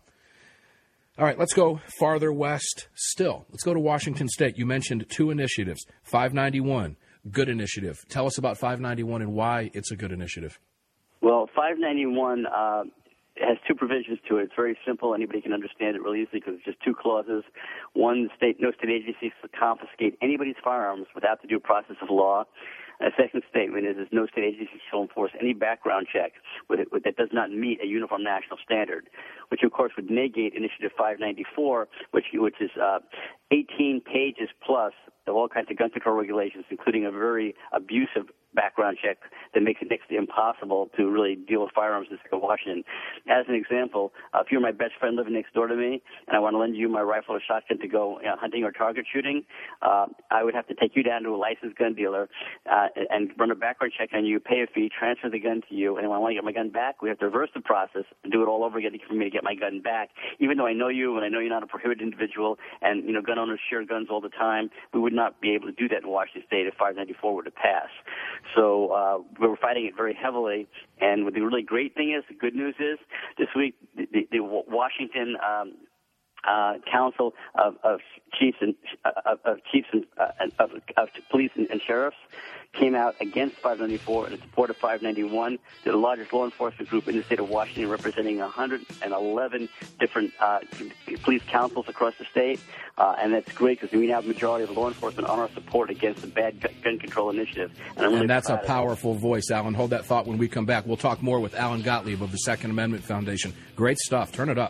All right, let's go farther west still. Let's go to Washington State. You mentioned two initiatives, five ninety-one, good initiative. Tell us about five ninety-one and why it's a good initiative.
Well, five ninety-one uh, has two provisions to it. It's very simple. Anybody can understand it really easily because it's just two clauses. One, state, no state agency to confiscate anybody's firearms without the due process of law. And a second statement is, is no state agency shall enforce any background check with it, with, that does not meet a uniform national standard, which, of course, would negate Initiative five ninety-four, which, which is uh, eighteen pages plus of all kinds of gun control regulations, including a very abusive background check that makes it next to impossible to really deal with firearms in the state of Washington. As an example, uh, if you're my best friend living next door to me and I want to lend you my rifle or shotgun to go you know, hunting or target shooting, uh, I would have to take you down to a licensed gun dealer uh, and run a background check on you, pay a fee, transfer the gun to you, and when I want to get my gun back, we have to reverse the process and do it all over again for me to get my gun back. Even though I know you and I know you're not a prohibited individual and, you know, gun owners share guns all the time, we would not be able to do that in Washington State if five ninety-four were to pass. So uh, we're fighting it very heavily. And the really great thing is, the good news is, this week the, the, the Washington um, uh, Council of, of Chiefs and uh, of Chiefs and uh, of, of Police and, and Sheriffs came out against five ninety-four and in support of five ninety-one. They're the largest law enforcement group in the state of Washington, representing one hundred eleven different uh, police councils across the state. Uh, and that's great because we now have the majority of law enforcement on our support against the bad gun control initiative. And, I'm really
and that's a powerful
that.
voice, Alan. Hold that thought when we come back. We'll talk more with Alan Gottlieb of the Second Amendment Foundation. Great stuff. Turn it up.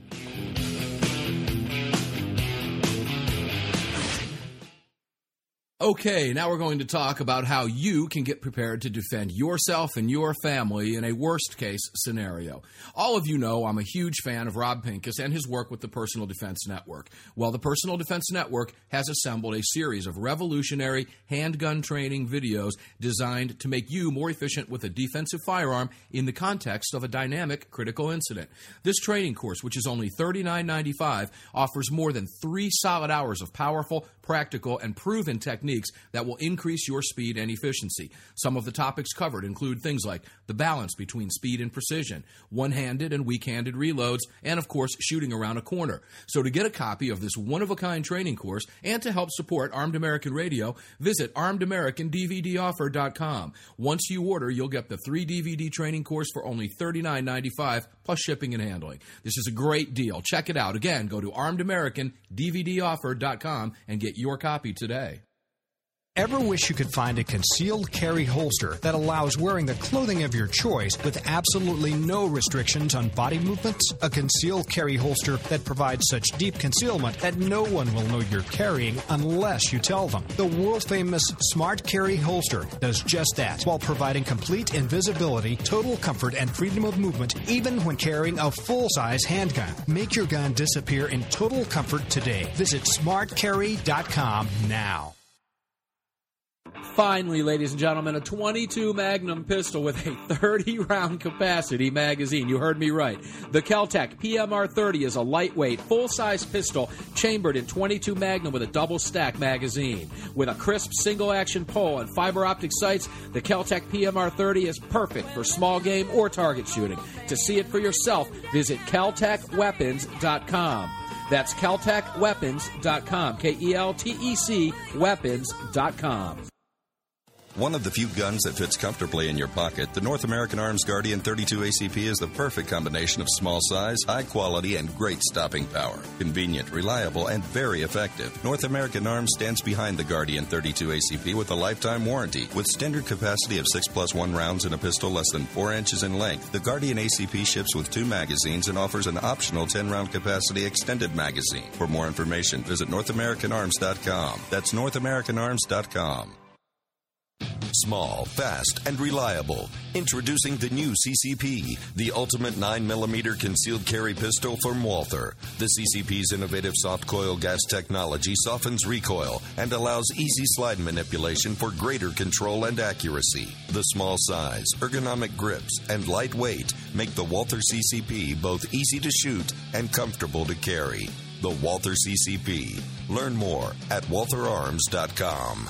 Okay, now we're going to talk about how you can get prepared to defend yourself and your family in a worst-case scenario. All of you know I'm a huge fan of Rob Pincus and his work with the Personal Defense Network. Well, the Personal Defense Network has assembled a series of revolutionary handgun training videos designed to make you more efficient with a defensive firearm in the context of a dynamic critical incident. This training course, which is only thirty-nine ninety-five, offers more than three solid hours of powerful, practical, and proven techniques techniques that will increase your speed and efficiency. Some of the topics covered include things like the balance between speed and precision, one-handed and weak-handed reloads, and, of course, shooting around a corner. So to get a copy of this one-of-a-kind training course and to help support Armed American Radio, visit armed american d v d offer dot com. Once you order, you'll get the three D V D training course for only thirty-nine ninety-five plus shipping and handling. This is a great deal. Check it out. Again, go to armed american d v d offer dot com and get your copy today.
Ever wish you could find a concealed carry holster that allows wearing the clothing of your choice with absolutely no restrictions on body movements? A concealed carry holster that provides such deep concealment that no one will know you're carrying unless you tell them. The world-famous Smart Carry holster does just that while providing complete invisibility, total comfort, and freedom of movement even when carrying a full-size handgun. Make your gun disappear in total comfort today. Visit smart carry dot com now.
Finally, ladies and gentlemen, a twenty-two Magnum pistol with a thirty round capacity magazine. You heard me right. The Kel-Tec P M R thirty is a lightweight, full-size pistol chambered in twenty-two Magnum with a double-stack magazine. With a crisp single-action pole and fiber optic sights, the Kel-Tec P M R thirty is perfect for small game or target shooting. To see it for yourself, visit kel tec weapons dot com. That's kel tec weapons dot com. K E L T E C weapons dot com.
One of the few guns that fits comfortably in your pocket, the North American Arms Guardian thirty-two A C P is the perfect combination of small size, high quality, and great stopping power. Convenient, reliable, and very effective. North American Arms stands behind the Guardian thirty-two A C P with a lifetime warranty. With standard capacity of six plus one rounds in a pistol less than four inches in length, the Guardian A C P ships with two magazines and offers an optional ten round capacity extended magazine. For more information, visit north american arms dot com. That's north american arms dot com. Small, fast, and reliable. Introducing the new C C P, the ultimate nine millimeter concealed carry pistol from Walther. The C C P's innovative soft coil gas technology softens recoil and allows easy slide manipulation for greater control and accuracy. The small size, ergonomic grips, and light weight make the Walther C C P both easy to shoot and comfortable to carry. The Walther C C P. Learn more at walther arms dot com.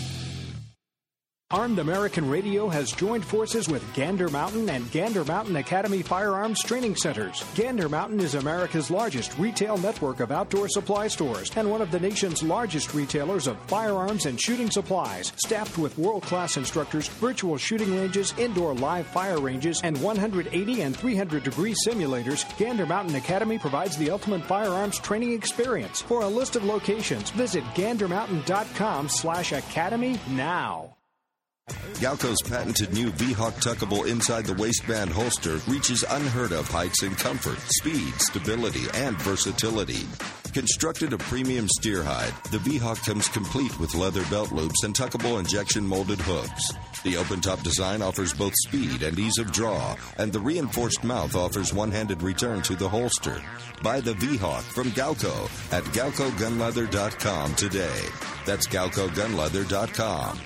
Armed American Radio has joined forces with Gander Mountain and Gander Mountain Academy Firearms Training Centers. Gander Mountain is America's largest retail network of outdoor supply stores and one of the nation's largest retailers of firearms and shooting supplies. Staffed with world-class instructors, virtual shooting ranges, indoor live fire ranges, and one hundred eighty and three hundred degree simulators, Gander Mountain Academy provides the ultimate firearms training experience. For a list of locations, visit gander mountain dot com slash academy now.
Galco's patented new V-Hawk tuckable inside the waistband holster reaches unheard of heights in comfort, speed, stability, and versatility. Constructed of premium steer hide, the V-Hawk comes complete with leather belt loops and tuckable injection molded hooks. The open-top design offers both speed and ease of draw, and the reinforced mouth offers one-handed return to the holster. Buy the V-Hawk from Galco at galco gun leather dot com today. That's galco gun leather dot com.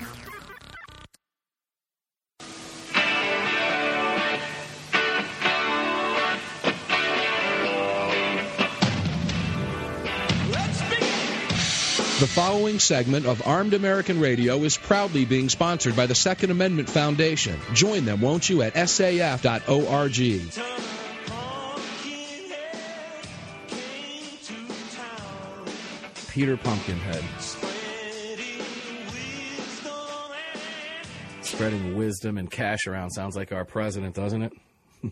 The following segment of Armed American Radio is proudly being sponsored by the Second Amendment Foundation. Join them, won't you, at S A F dot org. Peter Pumpkinhead.
Spreading wisdom and cash around sounds like our president, doesn't it?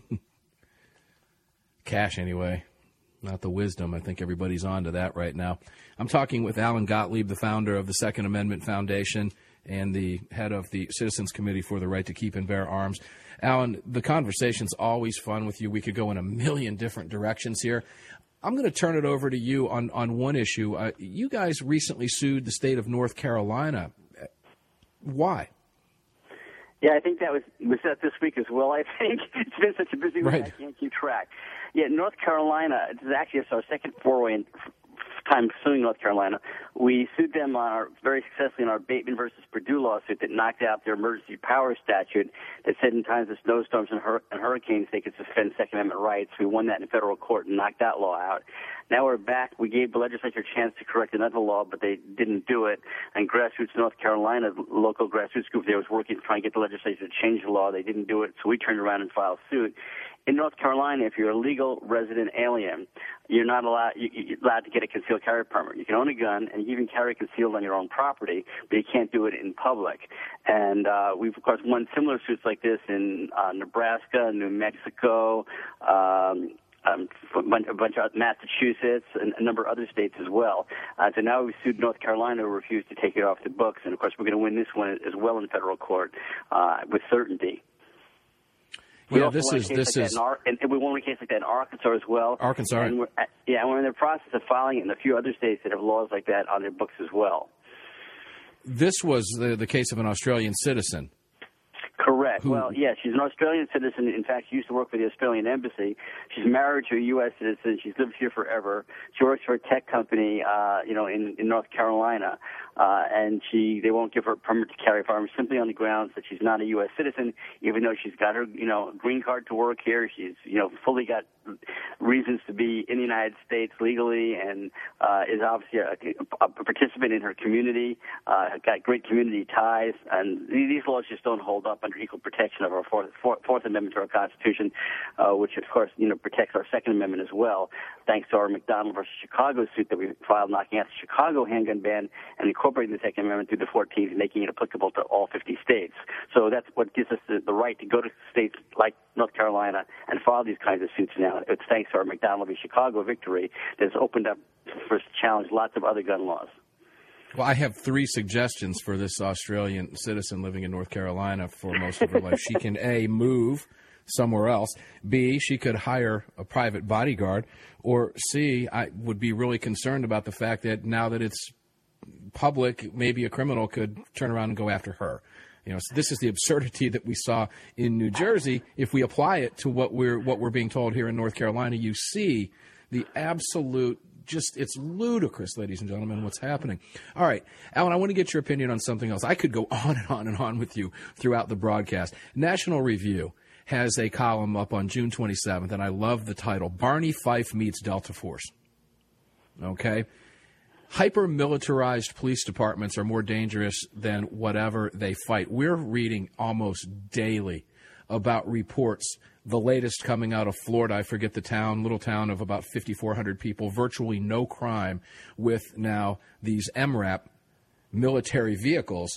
Cash, anyway. Not the wisdom. I think everybody's on to that right now. I'm talking with Alan Gottlieb, the founder of the Second Amendment Foundation and the head of the Citizens Committee for the Right to Keep and Bear Arms. Alan, the conversation's always fun with you. We could go in a million different directions here. I'm going to turn it over to you on, on one issue. Uh, you guys recently sued the state of North Carolina. Why?
Yeah, I think that was was that this week as well, I think. It's been such a busy week, right. I can't keep track. Yeah, North Carolina, this is actually our second foray in time suing North Carolina. We sued them on our, very successfully in our Bateman versus Purdue lawsuit that knocked out their emergency power statute that said in times of snowstorms and, hur- and hurricanes they could suspend Second Amendment rights. We won that in federal court and knocked that law out. Now we're back. We gave the legislature a chance to correct another law, but they didn't do it. And Grassroots North Carolina, the local grassroots group there, was working to try and get the legislature to change the law. They didn't do it, so we turned around and filed suit. In North Carolina, if you're a legal resident alien, you're not allowed you, you're allowed to get a concealed carry permit. You can own a gun, and you can carry concealed on your own property, but you can't do it in public. And uh, we've, of course, won similar suits like this in uh, Nebraska, New Mexico, um, um, a bunch of Massachusetts, and a number of other states as well. Uh, so now we sued North Carolina, who refused to take it off the books. And, of course, we're going to win this one as well in federal court uh, with certainty. We
yeah,
also
this
won a
is
case
this
like
is
that in Ar- and we won a case like that in Arkansas as well.
Arkansas.
And we're, yeah, and we're in the process of filing it in a few other states that have laws like that on their books as well.
This was the the case of an Australian citizen.
Correct.
Who,
well, yeah, she's an Australian citizen. In fact, she used to work for the Australian Embassy. She's married to a U S citizen. She's lived here forever. She works for a tech company, uh, you know, in, in North Carolina. Uh, and she, they won't give her a permit to carry firearms simply on the grounds that she's not a U S citizen, even though she's got her, you know, green card to work here. She's, you know, fully got reasons to be in the United States legally, and uh, is obviously a, a participant in her community, uh, got great community ties, and these laws just don't hold up under equal protection of our Fourth, Fourth Amendment to our Constitution, uh, which, of course, you know, protects our Second Amendment as well, thanks to our McDonald versus Chicago suit that we filed knocking out the Chicago handgun ban and incorporating the Second Amendment through the fourteenth and making it applicable to all fifty states. So that's what gives us the, the right to go to states like North Carolina and file these kinds of suits now. It's thanks to our McDonald v. Chicago victory that's opened up for us to challenge lots of other gun laws.
Well, I have three suggestions for this Australian citizen living in North Carolina for most of her life. She can, A, move somewhere else. B, she could hire a private bodyguard. Or C, I would be really concerned about the fact that now that it's public, maybe a criminal could turn around and go after her. You know, so this is the absurdity that we saw in New Jersey. If we apply it to what we're what we're being told here in North Carolina, you see the absolute, just, it's ludicrous, ladies and gentlemen, what's happening. All right, Alan, I want to get your opinion on something else. I could go on and on and on with you throughout the broadcast. National Review has a column up on June twenty-seventh, and I love the title, Barney Fife Meets Delta Force. Okay? Hyper-militarized police departments are more dangerous than whatever they fight. We're reading almost daily about reports, the latest coming out of Florida. I forget the town, little town of about fifty-four hundred people, virtually no crime with now these M RAP military vehicles.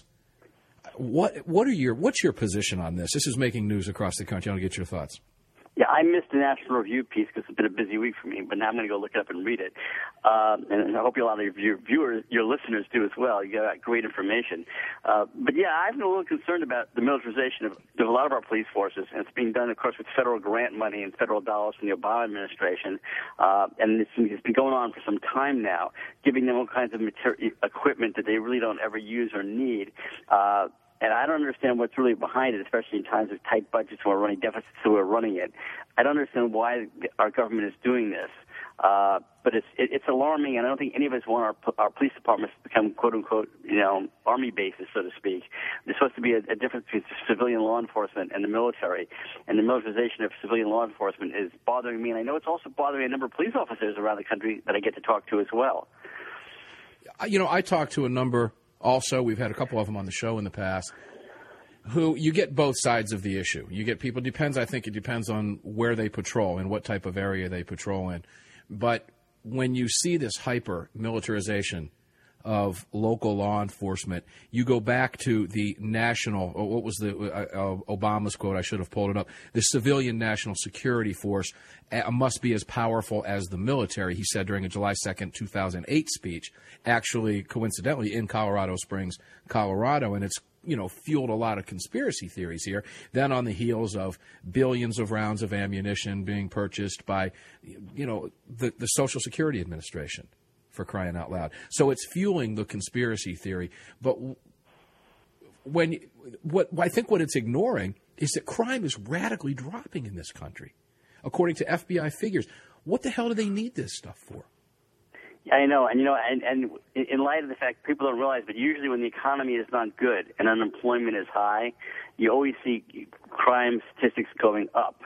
What what are your what's your position on this? This is making news across the country. I want to get your thoughts.
Yeah, I missed the National Review piece because it's been a busy week for me, but now I'm going to go look it up and read it. Um, and I hope a lot of your viewers, your listeners do as well. You got great information. Uh, but yeah, I've been a little concerned about the militarization of, of a lot of our police forces, and it's being done, of course, with federal grant money and federal dollars from the Obama administration. Uh, and it's, it's been going on for some time now, giving them all kinds of mater- equipment that they really don't ever use or need. Uh, And I don't understand what's really behind it, especially in times of tight budgets when we're running deficits, so we're running it. I don't understand why our government is doing this. Uh, but it's it, it's alarming, and I don't think any of us want our our police departments to become, quote-unquote, you know, army bases, so to speak. There's supposed to be a, a difference between civilian law enforcement and the military, and the militarization of civilian law enforcement is bothering me, and I know it's also bothering a number of police officers around the country that I get to talk to as well.
You know, I talked to a number... Also, we've had a couple of them on the show in the past, who you get both sides of the issue. You get people, depends, I think it depends on where they patrol and what type of area they patrol in. But when you see this hyper-militarization of local law enforcement, you go back to the national, or what was the uh, uh, Obama's quote, I should have pulled it up, the civilian national security force uh, must be as powerful as the military, he said during a July second, two thousand eight speech, actually, coincidentally, in Colorado Springs, Colorado, and it's, you know, fueled a lot of conspiracy theories here. Then on the heels of billions of rounds of ammunition being purchased by, you know, the, the Social Security Administration, for crying out loud. So it's fueling the conspiracy theory. But when what I think what it's ignoring is that crime is radically dropping in this country, according to F B I figures. What the hell do they need this stuff for?
Yeah, I know, and you know, and, and in light of the fact people don't realize, but usually when the economy is not good and unemployment is high, you always see crime statistics going up.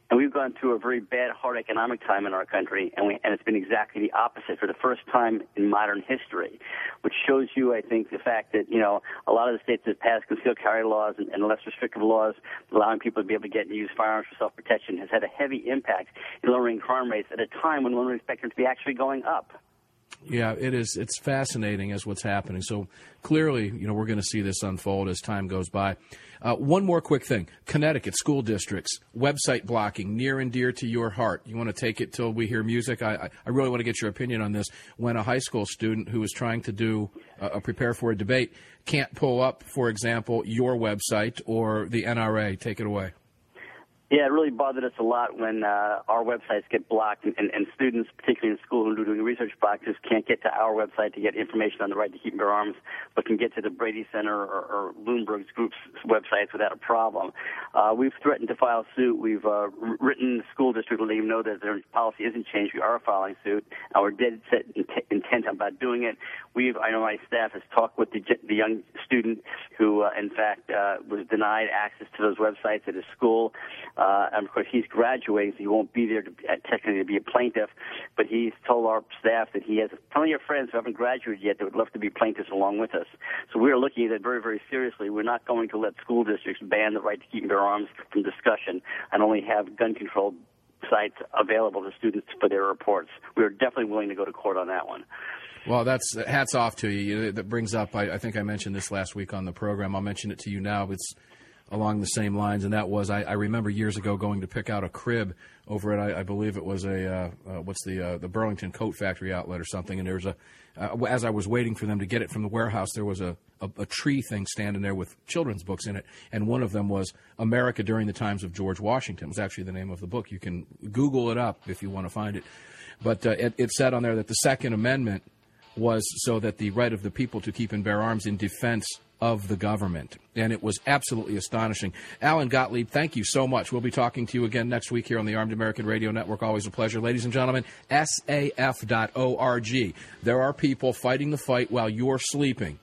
And we've gone through a very bad, hard economic time in our country, and, we, and it's been exactly the opposite for the first time in modern history, which shows you, I think, the fact that, you know, a lot of the states that passed concealed carry laws and, and less restrictive laws allowing people to be able to get and use firearms for self-protection has had a heavy impact in lowering crime rates at a time when one would expect them to be actually going up.
Yeah, it is. It's fascinating as what's happening. So clearly, you know, we're going to see this unfold as time goes by. Uh, one more quick thing. Connecticut school districts, website blocking, near and dear to your heart. You want to take it till we hear music? I, I really want to get your opinion on this. When a high school student who is trying to do uh, prepare for a debate can't pull up, for example, your website or the N R A. Take it away.
Yeah, it really bothered us a lot when uh, our websites get blocked, and, and, and students, particularly in school who are doing research boxes, can't get to our website to get information on the right to keep and bear arms, but can get to the Brady Center or, or Bloomberg's group's websites without a problem. Uh, we've threatened to file suit. We've uh, written the school district letting them know that their policy isn't changed. We are filing suit. Uh, we're dead set intent about doing it. We've, I know my staff has talked with the, the young student who, uh, in fact, uh, was denied access to those websites at his school. Uh, and of course, he's graduating, so he won't be there to, uh, technically to be a plaintiff. But he's told our staff that he has plenty of friends who haven't graduated yet that would love to be plaintiffs along with us. So we're looking at it very, very seriously. We're not going to let school districts ban the right to keep and bear arms from discussion and only have gun control sites available to students for their reports. We are definitely willing to go to court on that one.
Well, that's hats off to you. That brings up, I, I think I mentioned this last week on the program. I'll mention it to you now. It's along the same lines, and that was I, I remember years ago going to pick out a crib over at I, I believe it was a uh, uh, what's the uh, the Burlington Coat Factory outlet or something, and there was a uh, as I was waiting for them to get it from the warehouse, there was a, a, a tree thing standing there with children's books in it, and one of them was America During the Times of George Washington. It was actually the name of the book. You can Google it up if you want to find it, but uh, it, it said on there that the Second Amendment was so that the right of the people to keep and bear arms in defense of the government. And it was absolutely astonishing. Alan Gottlieb, thank you so much. We'll be talking to you again next week here on the Armed American Radio Network. Always a pleasure. Ladies and gentlemen, S A F dot org. There are people fighting the fight while you're sleeping.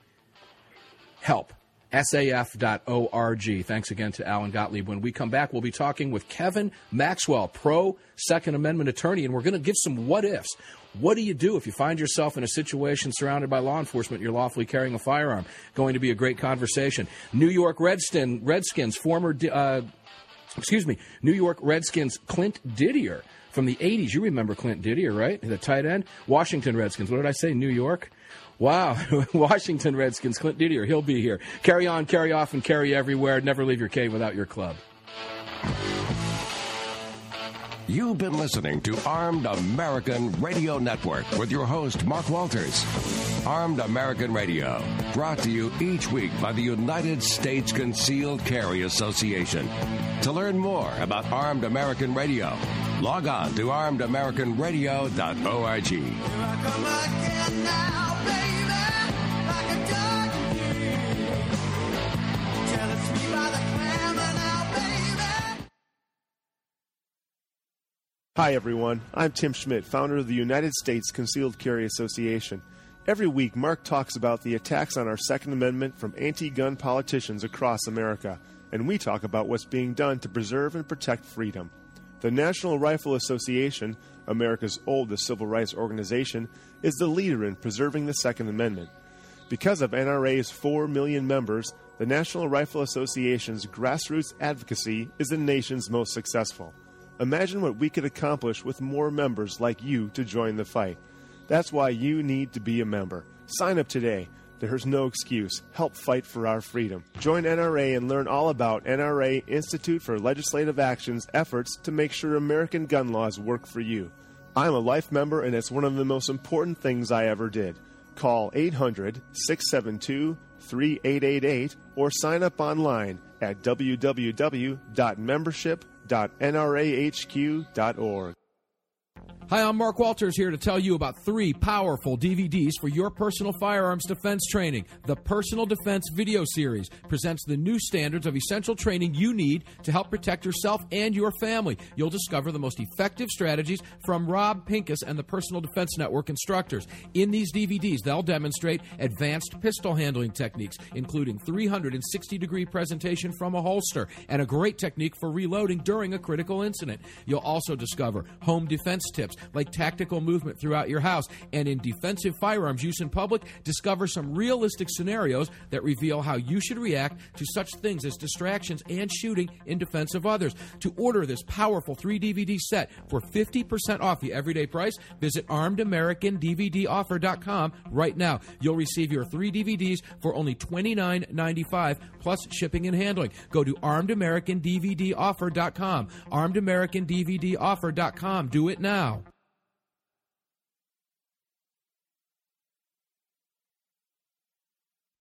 Help. S A F dot org. Thanks again to Alan Gottlieb. When we come back, we'll be talking with Kevin Maxwell, pro-Second Amendment attorney, and we're going to give some what-ifs. What do you do if you find yourself in a situation surrounded by law enforcement, you're lawfully carrying a firearm? Going to be a great conversation. New York Redskins, Redskins former, uh, excuse me, New York Redskins Clint Didier from the eighties. You remember Clint Didier, right? The tight end. Washington Redskins. What did I say? New York? Wow. Washington Redskins, Clint Didier. He'll be here. Carry on, carry off, and carry everywhere. Never leave your cave without your club.
You've been listening to Armed American Radio Network with your host, Mark Walters. Armed American Radio, brought to you each week by the United States Concealed Carry Association. To learn more about Armed American Radio, log on to armed american radio dot org.
Hi, everyone. I'm Tim Schmidt, founder of the United States Concealed Carry Association. Every week, Mark talks about the attacks on our Second Amendment from anti-gun politicians across America, and we talk about what's being done to preserve and protect freedom. The National Rifle Association, America's oldest civil rights organization, is the leader in preserving the Second Amendment. Because of N R A's four million members, the National Rifle Association's grassroots advocacy is the nation's most successful. Imagine what we could accomplish with more members like you to join the fight. That's why you need to be a member. Sign up today. There's no excuse. Help fight for our freedom. Join N R A and learn all about N R A Institute for Legislative Action's efforts to make sure American gun laws work for you. I'm a life member, and it's one of the most important things I ever did. Call eight hundred, six seven two, three eight eight eight or sign up online at w w w dot membership dot n r a h q dot org.
Hi, I'm Mark Walters here to tell you about three powerful D V Ds for your personal firearms defense training. The Personal Defense Video Series presents the new standards of essential training you need to help protect yourself and your family. You'll discover the most effective strategies from Rob Pincus and the Personal Defense Network instructors. In these D V Ds, they'll demonstrate advanced pistol handling techniques, including three hundred sixty degree presentation from a holster and a great technique for reloading during a critical incident. You'll also discover home defense tips like tactical movement throughout your house, and in defensive firearms use in public, discover some realistic scenarios that reveal how you should react to such things as distractions and shooting in defense of others. To order this powerful three D V D set for fifty percent off the everyday price, visit armed american d v d offer dot com right now. You'll receive your three D V Ds for only twenty-nine ninety-five plus shipping and handling. Go to armed american d v d offer dot com. armed american d v d offer dot com. Do it now.